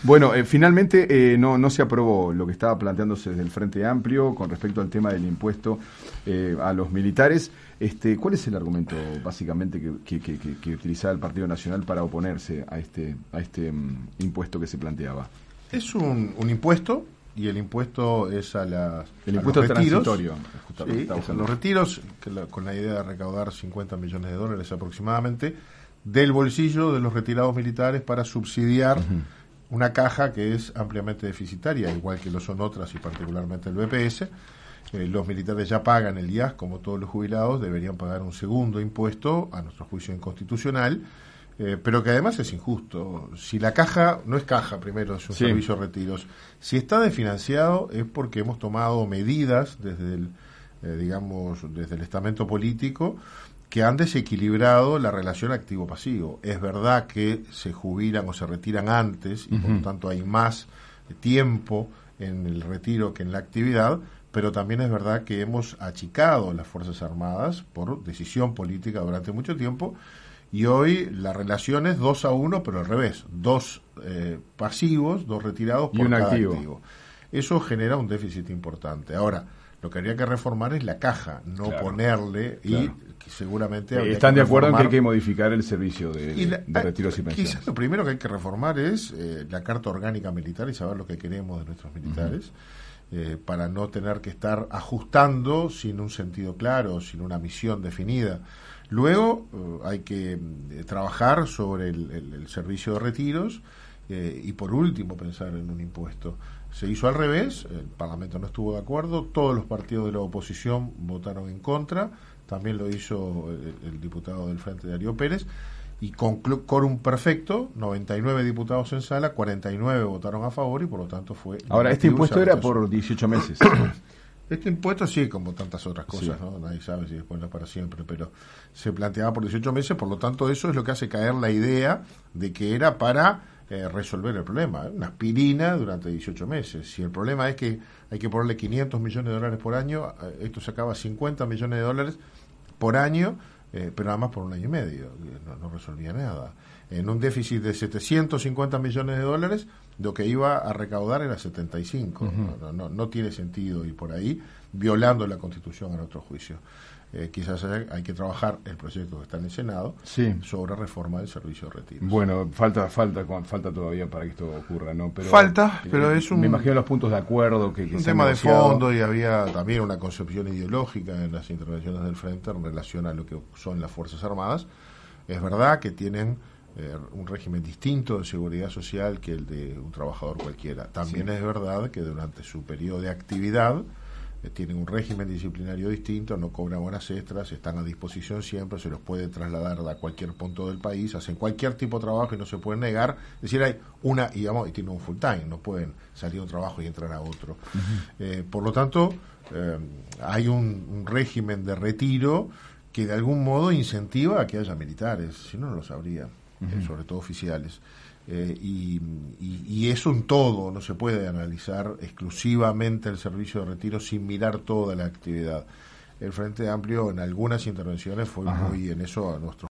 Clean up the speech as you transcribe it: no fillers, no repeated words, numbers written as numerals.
Bueno, finalmente no se aprobó lo que estaba planteándose desde el Frente Amplio con respecto al tema del impuesto a los militares. ¿Cuál es el argumento básicamente que utilizaba el Partido Nacional para oponerse a este impuesto que se planteaba? Es un impuesto, y el impuesto es el impuesto los retiros, transitorio. Sí, a los retiros, con la idea de recaudar $50 millones aproximadamente del bolsillo de los retirados militares para subsidiar una caja que es ampliamente deficitaria, igual que lo son otras y particularmente el BPS. Los militares ya pagan el IAS, como todos los jubilados, deberían pagar un segundo impuesto, a nuestro juicio inconstitucional, pero que además es injusto. Si la caja, no es caja primero, es un servicio de retiros, si está desfinanciado es porque hemos tomado medidas desde el estamento político que han desequilibrado la relación activo-pasivo. Es verdad que se jubilan o se retiran antes y por lo tanto hay más tiempo en el retiro que en la actividad, pero también es verdad que hemos achicado las Fuerzas Armadas por decisión política durante mucho tiempo, y hoy la relación es 2-1, pero al revés, 2 pasivos, 2 retirados por cada activo. Eso genera un déficit importante. Ahora, lo que habría que reformar es la caja, no ponerle, y seguramente... ¿Están de acuerdo en que hay que modificar el servicio de retiros y pensiones? Quizás lo primero que hay que reformar es la Carta Orgánica Militar y saber lo que queremos de nuestros militares, para no tener que estar ajustando sin un sentido claro, sin una misión definida. Luego hay que trabajar sobre el servicio de retiros, y por último pensar en un impuesto. Se hizo al revés, el Parlamento no estuvo de acuerdo, todos los partidos de la oposición votaron en contra, también lo hizo el diputado del Frente Darío Pérez, y con quórum perfecto, 99 diputados en sala, 49 votaron a favor y por lo tanto fue... Ahora, este impuesto era por 18 meses. Este impuesto sí, como tantas otras cosas, ¿no? Nadie sabe si después no es para siempre, pero se planteaba por 18 meses, por lo tanto eso es lo que hace caer la idea de que era para resolver el problema. Una aspirina durante 18 meses. Si el problema es que hay que ponerle $500 millones por año, esto se acaba $50 millones por año, pero nada más por un año y medio. No resolvía nada. En un déficit de $750 millones, lo que iba a recaudar era 75. No tiene sentido ir por ahí, violando la Constitución a nuestro juicio. Quizás hay que trabajar el proyecto que está en el Senado sobre reforma del servicio de retiros. Bueno, falta todavía para que esto ocurra, ¿no? Pero es un... Me imagino los puntos de acuerdo que un tema de fondo, y había también una concepción ideológica en las intervenciones del Frente en relación a lo que son las Fuerzas Armadas. Es verdad que tienen un régimen distinto de seguridad social que el de un trabajador cualquiera. También es verdad que durante su periodo de actividad tienen un régimen disciplinario distinto, no cobran horas extras, están a disposición siempre, se los puede trasladar a cualquier punto del país, hacen cualquier tipo de trabajo y no se pueden negar. Es decir, hay y tienen un full time, no pueden salir de un trabajo y entrar a otro. Por lo tanto, hay un régimen de retiro que de algún modo incentiva a que haya militares, si no, no lo sabría, sobre todo oficiales. Y es un todo, no se puede analizar exclusivamente el servicio de retiro sin mirar toda la actividad. El Frente Amplio en algunas intervenciones fue muy en eso a nuestro